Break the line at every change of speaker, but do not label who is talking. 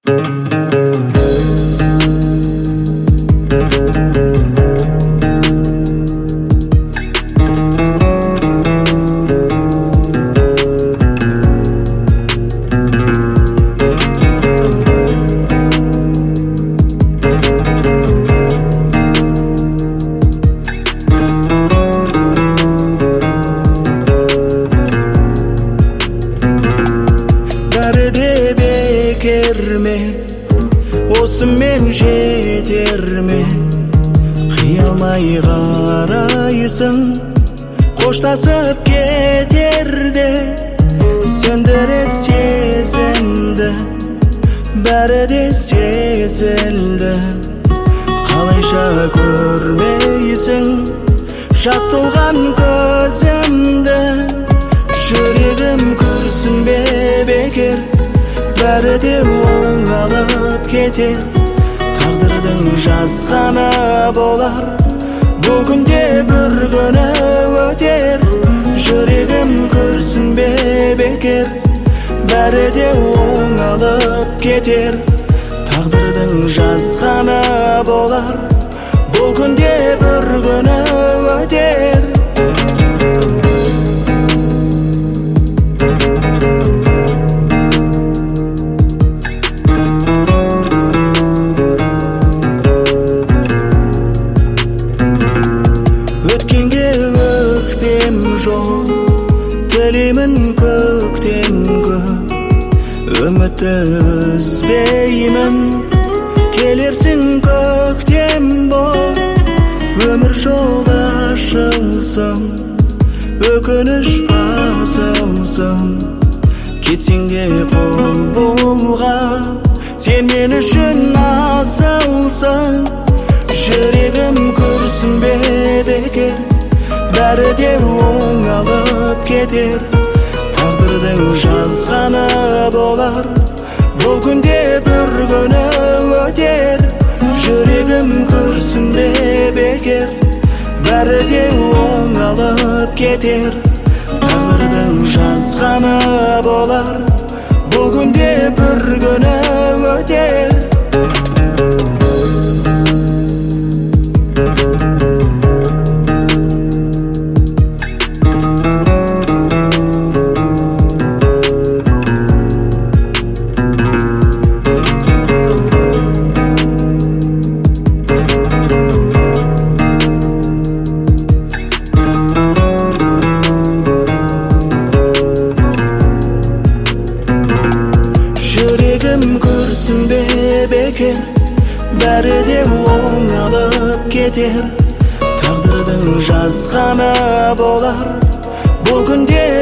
Осымен жетер ме? Қиялмай қарайсың, қоштасып кетерде сөндіріп сезімді, бәрі де сезілді. Қалайша көрмейсің жас толған көзімді? Жүрегім күрсінбе бекер, бәрі де оңалып кетер. Тағдырдың жазғаны болар, бұл күнде бір күні өтер. Жүрегім күрсінбе бекер, бәрі де оңалып кетер. Тағдырдың жазғаны болар, бұл күнде бір күні өтер. Тілеймін көктен көп, үмітті үзбеймін. Келерсің көктем боп, өмір жолда ашылсын, өкініш басылсын. Кетсең де қол бұлғап, сен мен үшін асылсың. Жүрегім күрсінбе бекер, бәрі де оңалып кетер. Тағдырдың жазғаны болар, бұл күнде бір күні өтер. Жүрегім күрсінбе бекер, бәрі де оңалып кетер. Тағдырдың жазғаны болар, бұл күнде бір күні өтер. Жүрегім күрсінбе бекер, бәрі де оңалып кетер. Тағдырдың жазғаны болар, бұл күнде